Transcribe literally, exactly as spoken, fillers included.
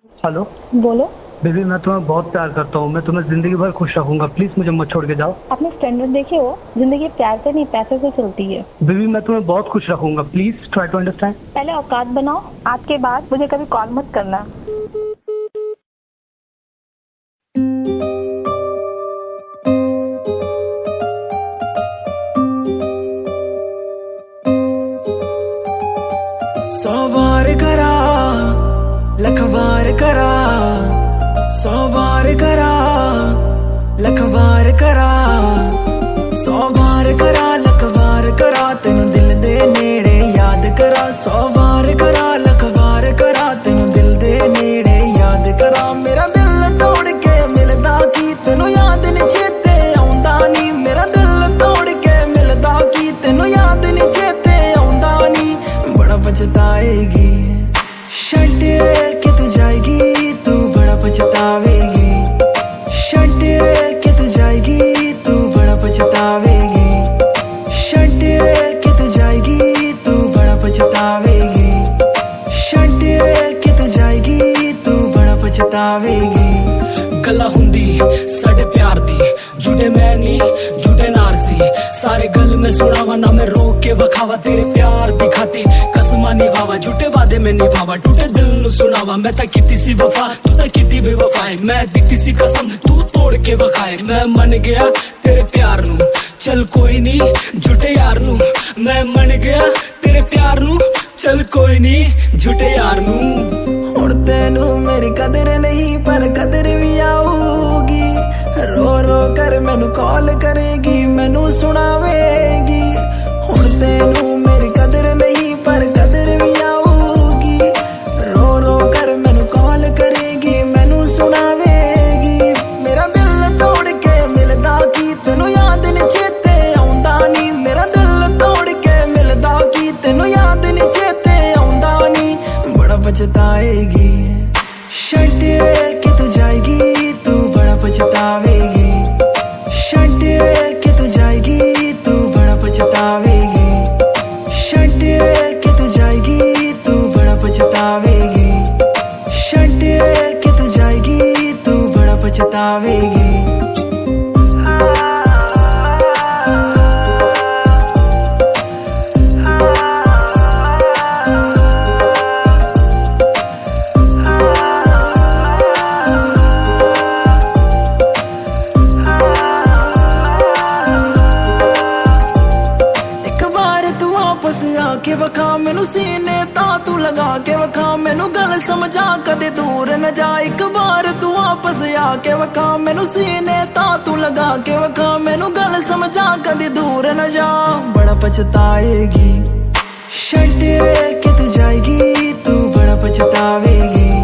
Hello. बोलो। Baby, मैं तुम्हें बहुत प्यार करता हूँ। मैं तुम्हें जिंदगी भर खुश रखूंगा। प्लीज मुझे मत छोड़ के जाओ। अपने स्टैंडर्ड देखे हो? जिंदगी प्यार से नहीं पैसे से चलती है। बेबी, मैं तुम्हें बहुत खुश रखूंगा। Please try to understand. पहले औकात बनाओ, आज के बाद मुझे कभी कॉल मत करना। सौ बार करा, लख बार करा, सौ बार करा, लख बार करा, सौ बार करा, लख बार करा, तेन दिल दे नेड़े याद करा। सौ बार करा, लख बार करा, तेन दिल दे नेड़े याद करा। मेरा दिल तोड़ के मिलदा की तेनों याद नी चेते आउंदा नी। मेरा दिल तोड़ के मिलदा की तेनों याद नी चेते आउंदा नी। बड़ा पछताएगी छड्ड के तू जाएगी, तू बड़ा पछतावेगी। छड्ड के तू जाएगी, तू बड़ा पछतावेगी। छड्ड के तू जाएगी, तू बड़ा पछतावेगी। छड्ड के तू जाएगी, तू बड़ा पछतावेगी। गल्ला हुंदी साडे प्यार दी, झूठे मैं नी झूठे नारसी। सारे गल में सुनावा ना मैं रोक के बखावा। तेरे प्यार दिखाती कसमा निभावा, झूठे वादे में निभावा। टूटे दिल नु सुनावा, मैं ता कीती सी वफा, तू ता कीती बेवफाई। मैं दिती सी कसम, तू तोड़ के बखाए। मैं मन गया तेरे प्यार नु, चल कोई नी झूठे यार नु। मैं मन गया तेरे प्यार नु, चल कोई नी झूठे यार नु। हुण तेनू मेरी कदर नहीं पर कदर भी आऊगी। रो रो कर मैनू कॉल करेगी, मैनू सुनावेगी। हुण तेनू मेरी कदर नहीं पर कदर भी आऊगी। रो रो कर मैनू कॉल करेगी, मैनू सुनावेगी। मेरा दिल तोड़ के मिलदा की तेनू याद नी चेते आउंदा नी। मेरा दिल तोड़ के मिलदा की तेनू याद नी चेते आउंदा नी। बड़ा पछताएगी छड्ड के तू जाएगी, तू बड़ा पछतावेगी। छड्ड के तू जाएगी, तू बड़ा पछतावेगी। छड्ड के तू जाएगी, तू बड़ा पछतावेगी। छड्ड के तू जाएगी, तू बड़ा पछतावेगी। के वखा मैनू सीने ता तू लगा के वखा। मैनू गल समझा कदे दूर न जा। एक बार तू वापस आके वखा, मैनू सीने ता तू लगा के वखा। मैनू गल समझा कदे दूर न जा। बड़ा पछताएगी छड्ड के तू जाएगी, तू बड़ा पछतावेगी।